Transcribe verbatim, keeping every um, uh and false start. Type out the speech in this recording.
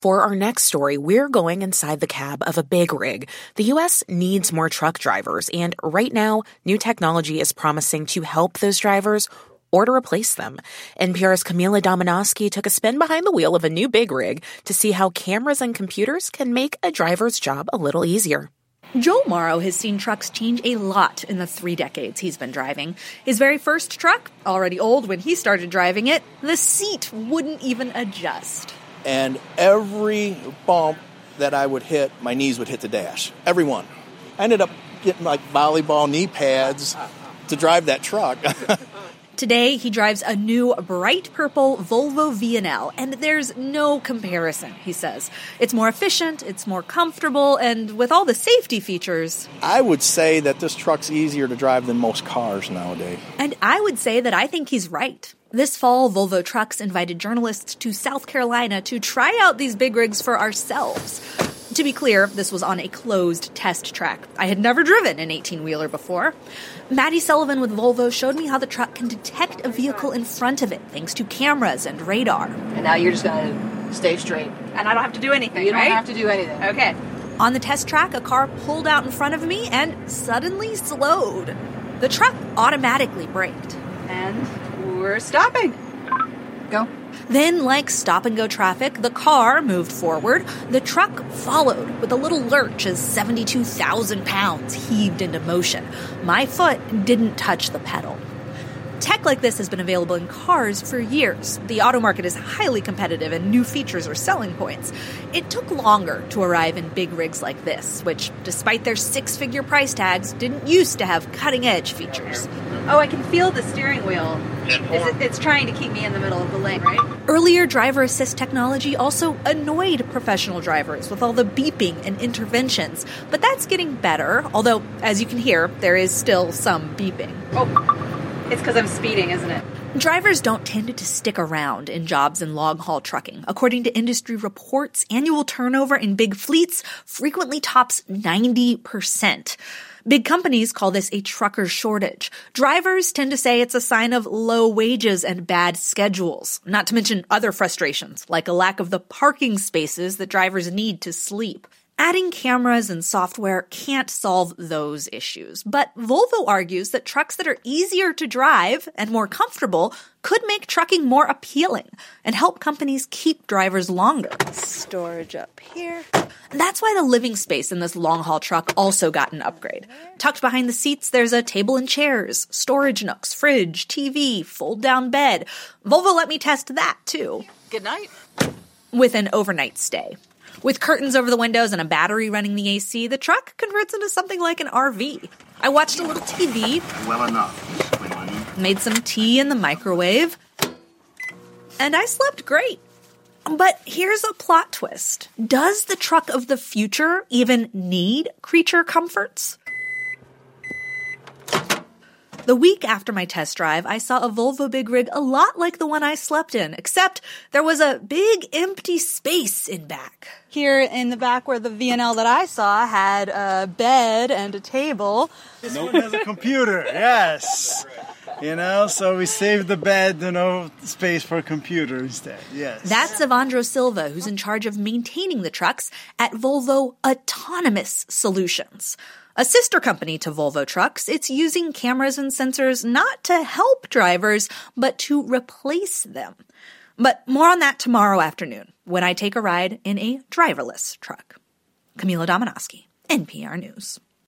For our next story, we're going inside the cab of a big rig. The U S needs more truck drivers, and right now, new technology is promising to help those drivers or to replace them. N P R's Camila Domonoske took a spin behind the wheel of a new big rig to see how cameras and computers can make a driver's job a little easier. Joel Morrow has seen trucks change a lot in the three decades he's been driving. His very first truck, already old when he started driving it, the seat wouldn't even adjust. And every bump that I would hit, my knees would hit the dash. Every one. I ended up getting like volleyball knee pads to drive that truck. Today, he drives a new bright purple Volvo V and L, and there's no comparison, he says. It's more efficient, it's more comfortable, and with all the safety features. I would say that this truck's easier to drive than most cars nowadays. And I would say that I think he's right. This fall, Volvo Trucks invited journalists to South Carolina to try out these big rigs for ourselves. To be clear, this was on a closed test track. I had never driven an eighteen-wheeler before. Maddie Sullivan with Volvo showed me how the truck can detect a vehicle in front of it, thanks to cameras and radar. And now you're just going to stay straight. And I don't have to do anything, You don't right? have to do anything. Okay. On the test track, a car pulled out in front of me and suddenly slowed. The truck automatically braked. And we're stopping. Go. Then, like stop-and-go traffic, the car moved forward. The truck followed with a little lurch as seventy-two thousand pounds heaved into motion. My foot didn't touch the pedal. Tech like this has been available in cars for years. The auto market is highly competitive and new features are selling points. It took longer to arrive in big rigs like this, which, despite their six-figure price tags, didn't used to have cutting-edge features. Oh, I can feel the steering wheel. It's, it's trying to keep me in the middle of the lane, right? Earlier driver assist technology also annoyed professional drivers with all the beeping and interventions. But that's getting better, although, as you can hear, there is still some beeping. Oh. It's because I'm speeding, isn't it? Drivers don't tend to stick around in jobs in long-haul trucking. According to industry reports, annual turnover in big fleets frequently tops ninety percent. Big companies call this a trucker shortage. Drivers tend to say it's a sign of low wages and bad schedules, not to mention other frustrations, like a lack of the parking spaces that drivers need to sleep. Adding cameras and software can't solve those issues, but Volvo argues that trucks that are easier to drive and more comfortable could make trucking more appealing and help companies keep drivers longer. Storage up here. That's why the living space in this long-haul truck also got an upgrade. Tucked behind the seats, there's a table and chairs, storage nooks, fridge, T V, fold-down bed. Volvo let me test that, too. Good night. With an overnight stay. With curtains over the windows and a battery running the A C, the truck converts into something like an R V. I watched a little T V. Well enough. Made some tea in the microwave. And I slept great. But here's a plot twist. Does the truck of the future even need creature comforts? The week after my test drive, I saw a Volvo big rig a lot like the one I slept in, except there was a big empty space in back. Here in the back where the V and L that I saw had a bed and a table. This one has a computer, yes. You know, so we saved the bed, you know, space for a computer instead, yes. That's Evandro Silva, who's in charge of maintaining the trucks at Volvo Autonomous Solutions. A sister company to Volvo Trucks, it's using cameras and sensors not to help drivers, but to replace them. But more on that tomorrow afternoon, when I take a ride in a driverless truck. Camila Domonoske, N P R News.